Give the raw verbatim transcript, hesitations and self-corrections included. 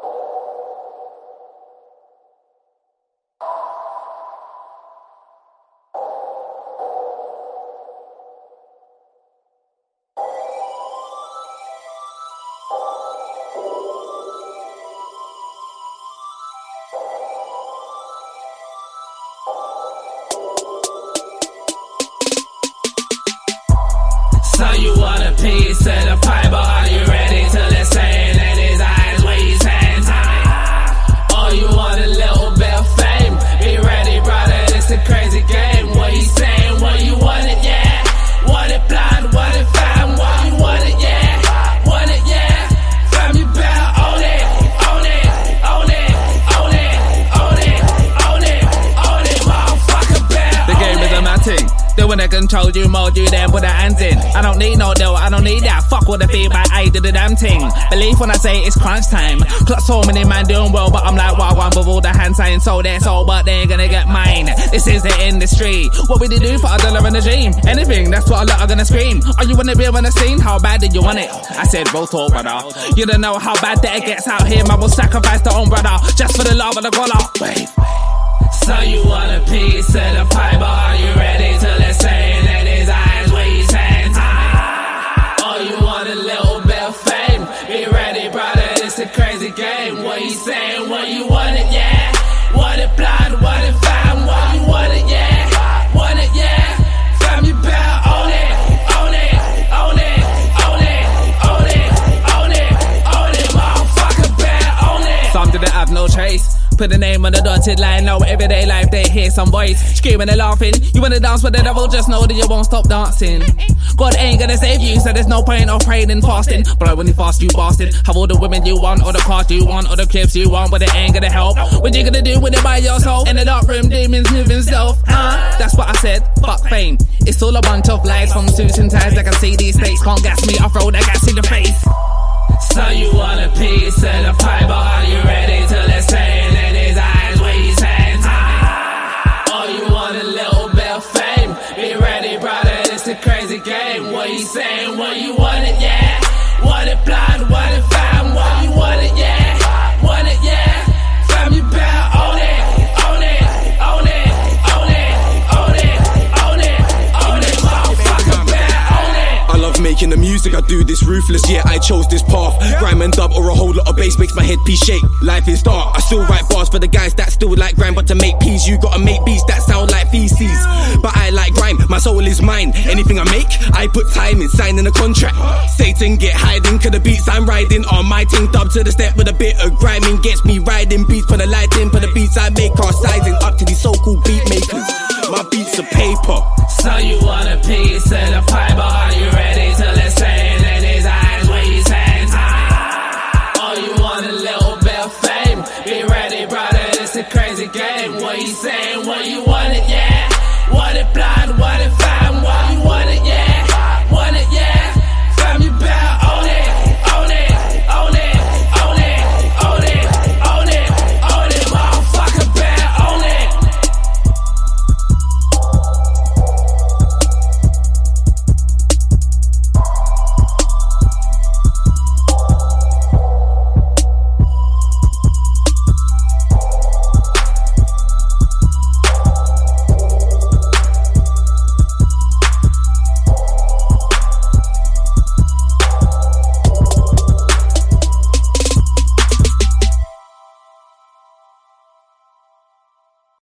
So you want a piece of the pie, but are you ready to listen? In his eyes, where he's hands high. Oh, you want a little bit of fame? Be ready, brother, it's a crazy game. What you saying? What you want it, yeah? Want it blind, want it fam? What you want it, yeah? Want it, yeah? Fam, you better own it, own it, own it, own it, own it, own it, own it, motherfucker, better. The game is a mad thing. They wanna control you, mold you, then put their hands in. I don't need no deal, I don't need that. Fuck all the feedback, I did the damn thing. Believe when I say it's crunch time. Clock so many man doing well, but I'm like wild one with all the hand signs. So they're so, but they ain't gonna get mine. This is the industry. What would you do for a dollar in a dream? Anything, that's what a lot are gonna scream. Are you wanna be on the scene? How bad did you want it? I said, real talk, brother. You don't know how bad that it gets out here. Man will sacrifice their own brother just for the love of the dollar. Wait. So you want a piece of the pie, but are you ready to listen? In his eyes, where he's hands high. Oh, you want a little bit of fame? Be ready, brother, it's a crazy game. What you saying? What you want it, yeah? Want it blind, want it fam? What you want it, yeah? Want it, yeah? Fam, you better own it, own it, own it, own it, own it, own it, own it, motherfucker, better own it. Some didn't have no trace. Put the name on the dotted line, now everyday life they hear some voice screaming and laughing. You wanna dance with the devil, just know that you won't stop dancing. God ain't gonna save you, so there's no point of praying and fasting. But when you fast, you bastard. Have all the women you want, or the cars you want, or the clips you want, but it ain't gonna help. What you gonna do with it by yourself? In the dark room, demons moving self. Uh, that's what I said, fuck fame. It's all a bunch of lies from suits and ties. I can see these fakes, can't gas me, I throw that gas in the face. So you want a piece of the pie, but are you ready to listen? In his eyes, where he's hands high. Oh, you want a little bit of fame? Be ready, brother, it's a crazy game. What you saying? What you want it, yeah? Want it blind, want it fam? What you want it, yeah? Want it, yeah? Fam, you better own it, own it, own it, own it, own it, own it, own it, motherfucker, better own it. I love making the music, I do this ruthless, yeah, I chose this path. Grime and dub or a whole lot of bass makes my headpiece shake. Life is dark, I still write bars for the guys that still like grime. But to make peace, you gotta make beats that sound like feces. But I like grime, my soul is mine. Anything I make, I put time in, signing a contract. Satan get hiding, cause the beats I'm riding on my ting. Dub to the step with a bit of grinding, gets me riding beats for the lighting. For the beats I make are sizing up to these so-called beat makers. My beats are paper. So you want a piece of the pie, but are you ready to